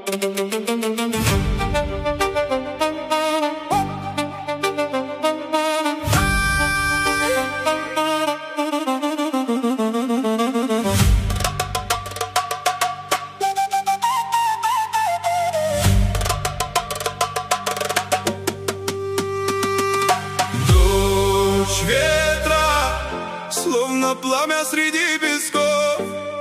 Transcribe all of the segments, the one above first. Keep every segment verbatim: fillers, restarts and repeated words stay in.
Ветра, словно пламя среди песков.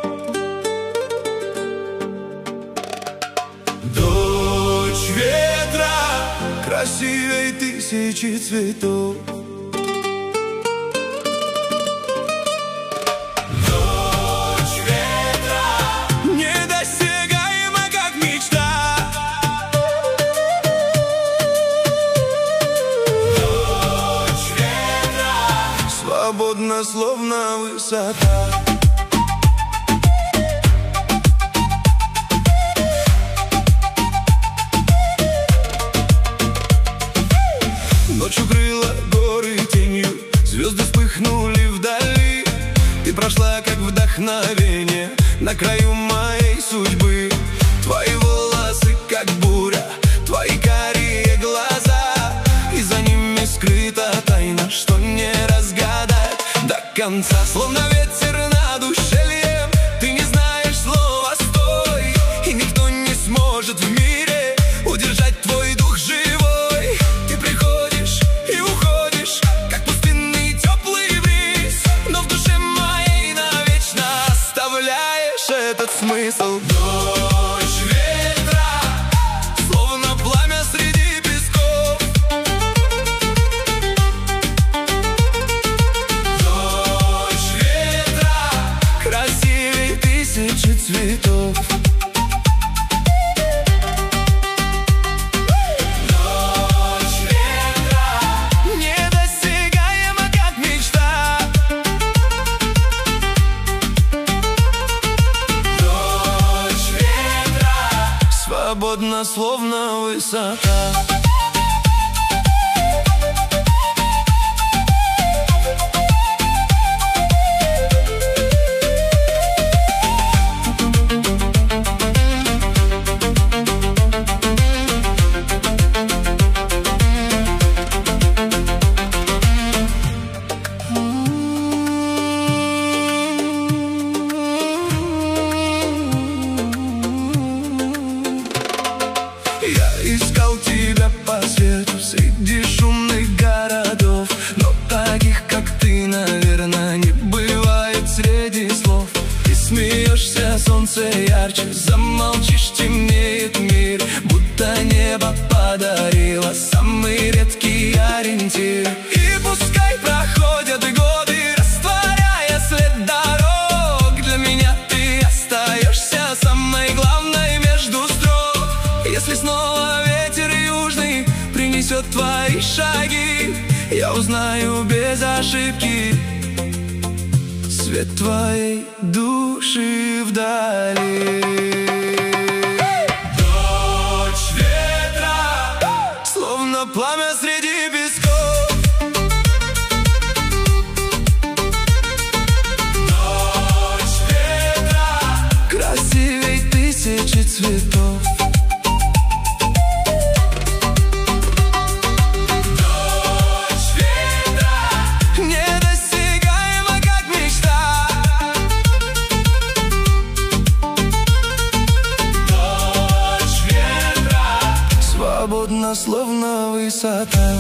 Дочь ветра, красивей тысячи цветов. Дочь ветра, недосягаема, как мечта. Свободна, словно высота. Ночь укрыла горы тенью, звезды вспыхнули вдали. Ты прошла, как вдохновение, на краю моей судьбы. Твои волосы, как буря, твои карие глаза, и за ними скрыта тайна, что не разгадать до конца. Словно ветер над ущельем, ты не знаешь слова «стой», и никто не сможет в мире удержать твой дух живой. Ты приходишь и уходишь, как пустынный теплый бриз, но в душе моей навечно оставляешь этот смысл. Дочь ветра, словно пламя среди песков. Тысячи цветов. Дочь ветра, недосягаема, как мечта. Дочь ветра, свободна, словно высота. Я искал тебя по свету среди шумных городов, но таких, как ты, наверное, не бывает среди слов. Ты смеешься, солнце ярче, замолчишь, темнеет мир, будто небо подарило самый редкий ориентир. И пускай проходят годы, растворяя след дорог, для меня ты остаешься самой главной между строк. Если снова ветер южный принесет твои шаги, я узнаю без ошибки свет твоей души вдали. Дочь ветра, словно пламя среди песков. Дочь ветра, красивей тысячи цветов. Свободна, словно высота.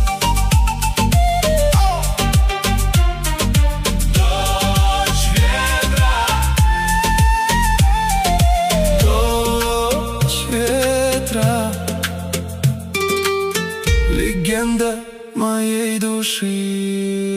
Дочь ветра, дочь ветра, легенда моей души.